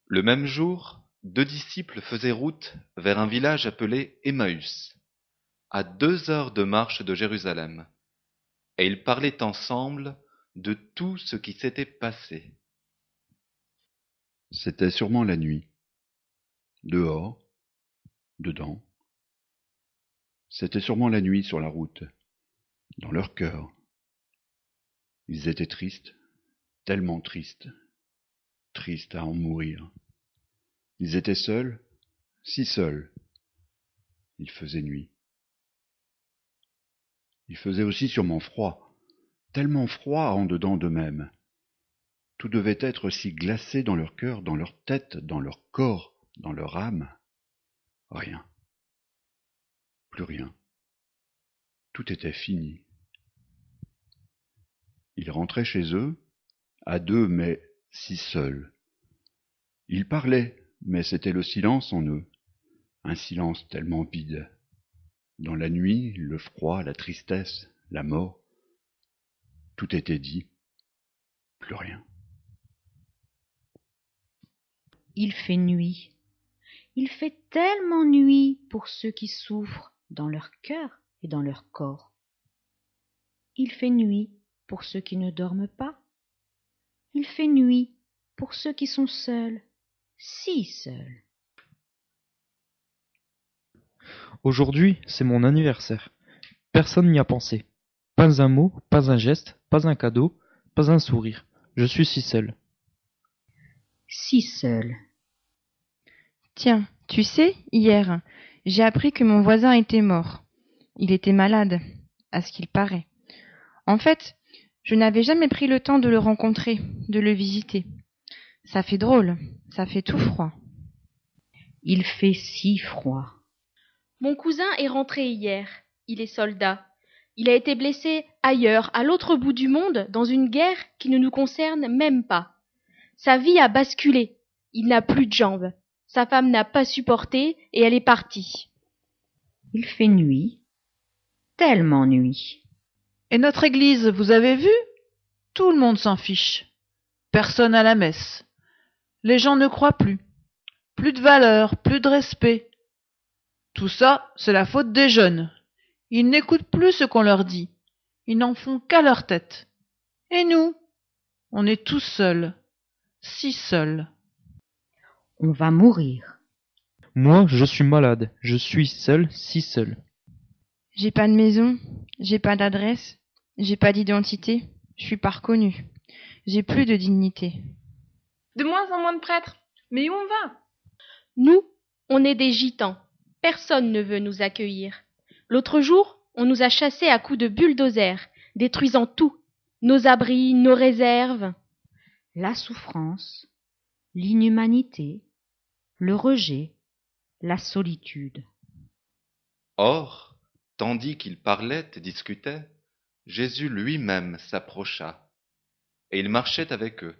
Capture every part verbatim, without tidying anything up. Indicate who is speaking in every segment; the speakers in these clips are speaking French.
Speaker 1: Le même jour, deux disciples faisaient route vers un village appelé Emmaüs, à deux heures de marche de Jérusalem, et ils parlaient ensemble de tout ce qui s'était passé.
Speaker 2: C'était sûrement la nuit. Dehors, dedans. C'était sûrement la nuit sur la route, dans leur cœur. Ils étaient tristes, tellement tristes, tristes à en mourir. Ils étaient seuls, si seuls. Il faisait nuit. Il faisait aussi sûrement froid, tellement froid en dedans d'eux-mêmes. Tout devait être si glacé dans leur cœur, dans leur tête, dans leur corps, dans leur âme. Rien. Plus rien. Tout était fini. Ils rentraient chez eux, à deux, mais si seuls. Ils parlaient, mais c'était le silence en eux, un silence tellement vide. Dans la nuit, le froid, la tristesse, la mort, tout était dit, plus rien.
Speaker 3: Il fait nuit. Il fait tellement nuit pour ceux qui souffrent dans leur cœur et dans leur corps. Il fait nuit pour ceux qui ne dorment pas. Il fait nuit pour ceux qui sont seuls, si seuls.
Speaker 4: Aujourd'hui, c'est mon anniversaire. Personne n'y a pensé. Pas un mot, pas un geste, pas un cadeau, pas un sourire. Je suis si seul.
Speaker 3: Si seul.
Speaker 5: Tiens, tu sais, hier, j'ai appris que mon voisin était mort. Il était malade, à ce qu'il paraît. En fait, je n'avais jamais pris le temps de le rencontrer, de le visiter. Ça fait drôle, ça fait tout froid.
Speaker 3: Il fait si froid.
Speaker 6: Mon cousin est rentré hier. Il est soldat. Il a été blessé ailleurs, à l'autre bout du monde, dans une guerre qui ne nous concerne même pas. Sa vie a basculé. Il n'a plus de jambes. Sa femme n'a pas supporté et elle est partie.
Speaker 3: Il fait nuit. Tellement nuit.
Speaker 7: Et notre église, vous avez vu? Tout le monde s'en fiche. Personne à la messe. Les gens ne croient plus. Plus de valeur, plus de respect. Tout ça, c'est la faute des jeunes. Ils n'écoutent plus ce qu'on leur dit. Ils n'en font qu'à leur tête. Et nous, on est tous seuls. Si seuls.
Speaker 3: On va mourir.
Speaker 4: Moi, je suis malade. Je suis seul, si seul.
Speaker 5: J'ai pas de maison, j'ai pas d'adresse, j'ai pas d'identité, je suis pas reconnue. J'ai plus de dignité.
Speaker 6: De moins en moins de prêtres. Mais où on va? Nous, on est des gitans. Personne ne veut nous accueillir. L'autre jour, on nous a chassés à coups de bulldozer, détruisant tout. Nos abris, nos réserves.
Speaker 3: La souffrance, l'inhumanité, le rejet, la solitude.
Speaker 1: Or, tandis qu'ils parlaient et discutaient, Jésus lui-même s'approcha, et il marchait avec eux.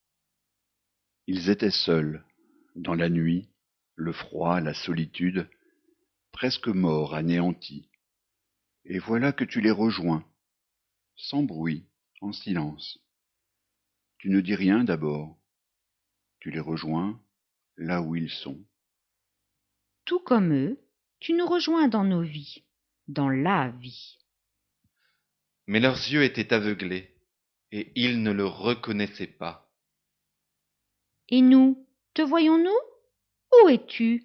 Speaker 2: Ils étaient seuls, dans la nuit, le froid, la solitude, presque morts, anéantis. Et voilà que tu les rejoins, sans bruit, en silence. Tu ne dis rien d'abord. Tu les rejoins là où ils sont.
Speaker 3: Tout comme eux, tu nous rejoins dans nos vies, dans la vie.
Speaker 1: Mais leurs yeux étaient aveuglés, et ils ne le reconnaissaient pas.
Speaker 3: Et nous, te voyons-nous? Où es-tu?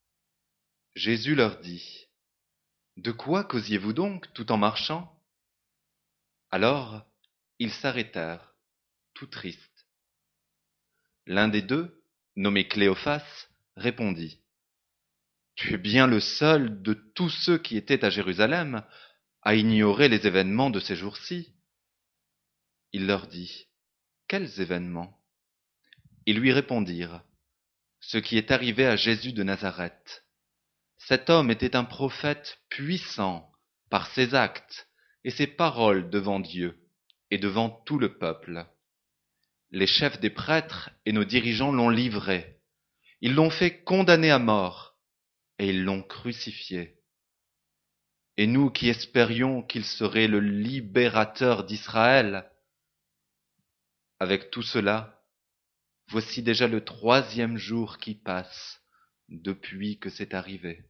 Speaker 1: Jésus leur dit, « De quoi causiez-vous donc tout en marchant ?» Alors ils s'arrêtèrent, tout tristes. L'un des deux, nommé Cléophas, répondit, « Tu es bien le seul de tous ceux qui étaient à Jérusalem à ignorer les événements de ces jours-ci. » Il leur dit, « Quels événements ?» Ils lui répondirent, « Ce qui est arrivé à Jésus de Nazareth. Cet homme était un prophète puissant par ses actes et ses paroles devant Dieu et devant tout le peuple. Les chefs des prêtres et nos dirigeants l'ont livré. Ils l'ont fait condamner à mort et ils l'ont crucifié. Et nous qui espérions qu'il serait le libérateur d'Israël, avec tout cela, voici déjà le troisième jour qui passe depuis que c'est arrivé.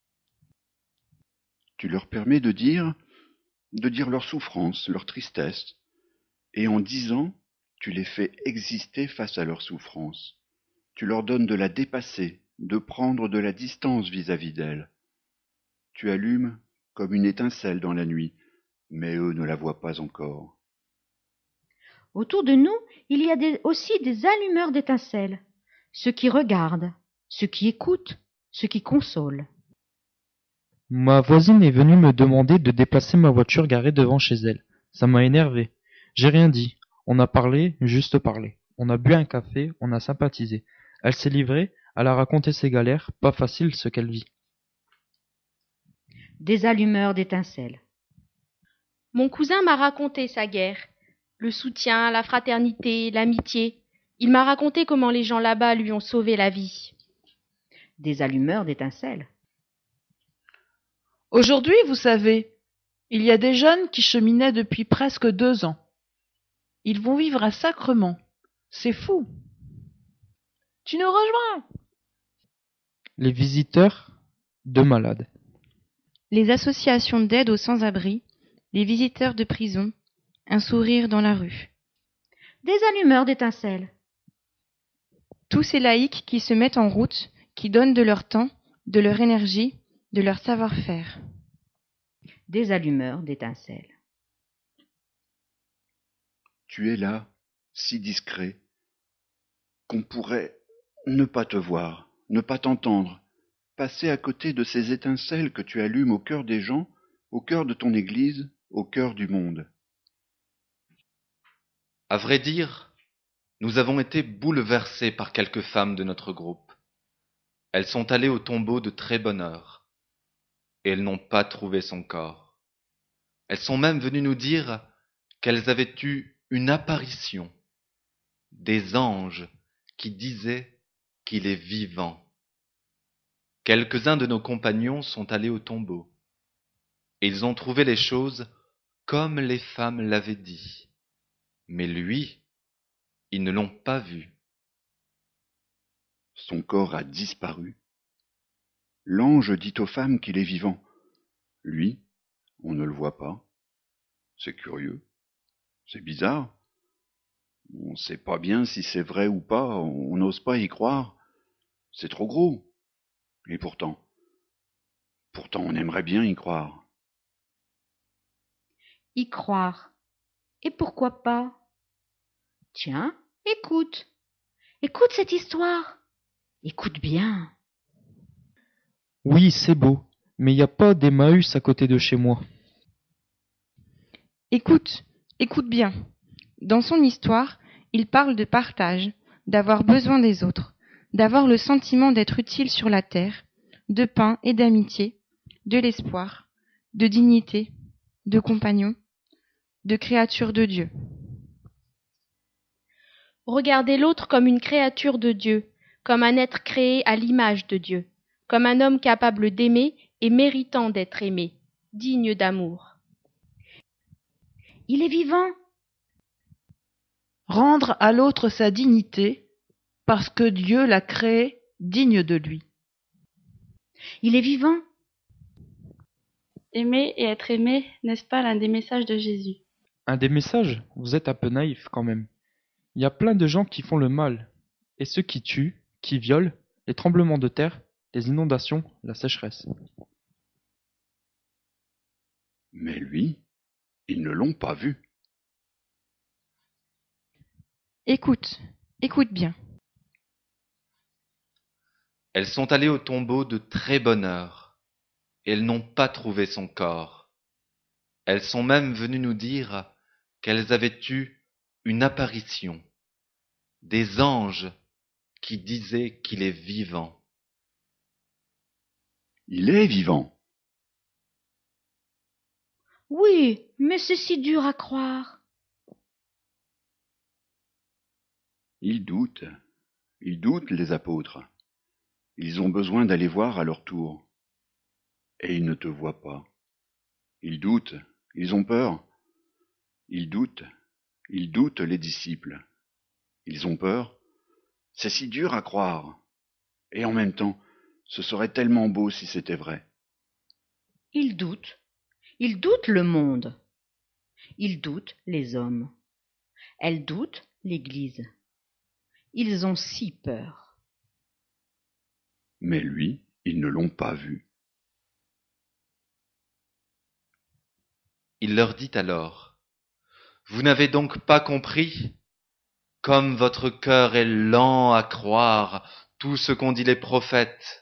Speaker 2: Tu leur permets de dire, de dire leur souffrance, leur tristesse, et en disant, tu les fais exister face à leur souffrance. Tu leur donnes de la dépasser, de prendre de la distance vis-à-vis d'elle. Tu allumes comme une étincelle dans la nuit, mais eux ne la voient pas encore.
Speaker 3: Autour de nous, il y a des- aussi des allumeurs d'étincelles, ceux qui regardent, ceux qui écoutent, ceux qui consolent.
Speaker 4: Ma voisine est venue me demander de déplacer ma voiture garée devant chez elle. Ça m'a énervé. J'ai rien dit. On a parlé, juste parlé. On a bu un café, on a sympathisé. Elle s'est livrée, elle a raconté ses galères, pas facile ce qu'elle vit.
Speaker 3: Des allumeurs d'étincelles.
Speaker 6: Mon cousin m'a raconté sa guerre, le soutien, la fraternité, l'amitié. Il m'a raconté comment les gens là-bas lui ont sauvé la vie.
Speaker 3: Des allumeurs d'étincelles.
Speaker 7: Aujourd'hui, vous savez, il y a des jeunes qui cheminaient depuis presque deux ans. Ils vont vivre à Sacrement. C'est fou. Tu nous rejoins?
Speaker 4: Les visiteurs de malades.
Speaker 5: Les associations d'aide aux sans-abri, les visiteurs de prison, un sourire dans la rue.
Speaker 3: Des allumeurs d'étincelles.
Speaker 5: Tous ces laïcs qui se mettent en route, qui donnent de leur temps, de leur énergie, de leur savoir-faire.
Speaker 3: Des allumeurs d'étincelles.
Speaker 2: Tu es là, si discret, qu'on pourrait ne pas te voir, ne pas t'entendre, passer à côté de ces étincelles que tu allumes au cœur des gens, au cœur de ton Église, au cœur du monde.
Speaker 1: À vrai dire, nous avons été bouleversés par quelques femmes de notre groupe. Elles sont allées au tombeau de très bonne heure, et elles n'ont pas trouvé son corps. Elles sont même venues nous dire qu'elles avaient eu une apparition, des anges qui disaient qu'il est vivant. Quelques-uns de nos compagnons sont allés au tombeau, et ils ont trouvé les choses comme les femmes l'avaient dit. Mais lui, ils ne l'ont pas vu.
Speaker 2: Son corps a disparu. L'ange dit aux femmes qu'il est vivant. Lui, on ne le voit pas. C'est curieux. C'est bizarre. On ne sait pas bien si c'est vrai ou pas, on n'ose pas y croire. C'est trop gros. Et pourtant, pourtant on aimerait bien y croire.
Speaker 3: Y croire. Et pourquoi pas? Tiens, écoute. Écoute cette histoire. Écoute bien.
Speaker 4: Oui, c'est beau, mais il n'y a pas d'Emmaüs à côté de chez moi.
Speaker 5: Écoute, écoute bien. Dans son histoire, il parle de partage, d'avoir besoin des autres, d'avoir le sentiment d'être utile sur la terre, de pain et d'amitié, de l'espoir, de dignité, de compagnon, de créature de Dieu.
Speaker 6: Regardez l'autre comme une créature de Dieu, comme un être créé à l'image de Dieu, comme un homme capable d'aimer et méritant d'être aimé, digne d'amour.
Speaker 3: Il est vivant.
Speaker 7: Rendre à l'autre sa dignité, parce que Dieu l'a créé digne de lui.
Speaker 3: Il est vivant.
Speaker 8: Aimer et être aimé, n'est-ce pas l'un des messages de Jésus?
Speaker 4: Un des messages, vous êtes un peu naïf quand même. Il y a plein de gens qui font le mal, et ceux qui tuent, qui violent, les tremblements de terre, les inondations, la sécheresse.
Speaker 2: Mais lui, ils ne l'ont pas vu.
Speaker 5: Écoute, écoute bien.
Speaker 1: Elles sont allées au tombeau de très bonne heure, et elles n'ont pas trouvé son corps. Elles sont même venues nous dire qu'elles avaient eu une apparition, des anges qui disaient qu'il est vivant.
Speaker 2: Il est vivant.
Speaker 3: Oui, mais c'est si dur à croire.
Speaker 2: Ils doutent. Ils doutent, les apôtres. Ils ont besoin d'aller voir à leur tour. Et ils ne te voient pas. Ils doutent. Ils ont peur. Ils doutent. Ils doutent, les disciples. Ils ont peur C'est si dur à croire. Et en même temps, ce serait tellement beau si c'était vrai.
Speaker 3: Il doute. Il doute le monde. Il doute les hommes. Elle doute l'Église. Ils ont si peur.
Speaker 2: Mais lui, ils ne l'ont pas vu.
Speaker 1: Il leur dit alors, « Vous n'avez donc pas compris ? Comme votre cœur est lent à croire tout ce qu'ont dit les prophètes.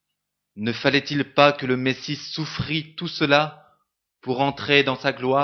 Speaker 1: Ne fallait-il pas que le Messie souffrit tout cela pour entrer dans sa gloire ?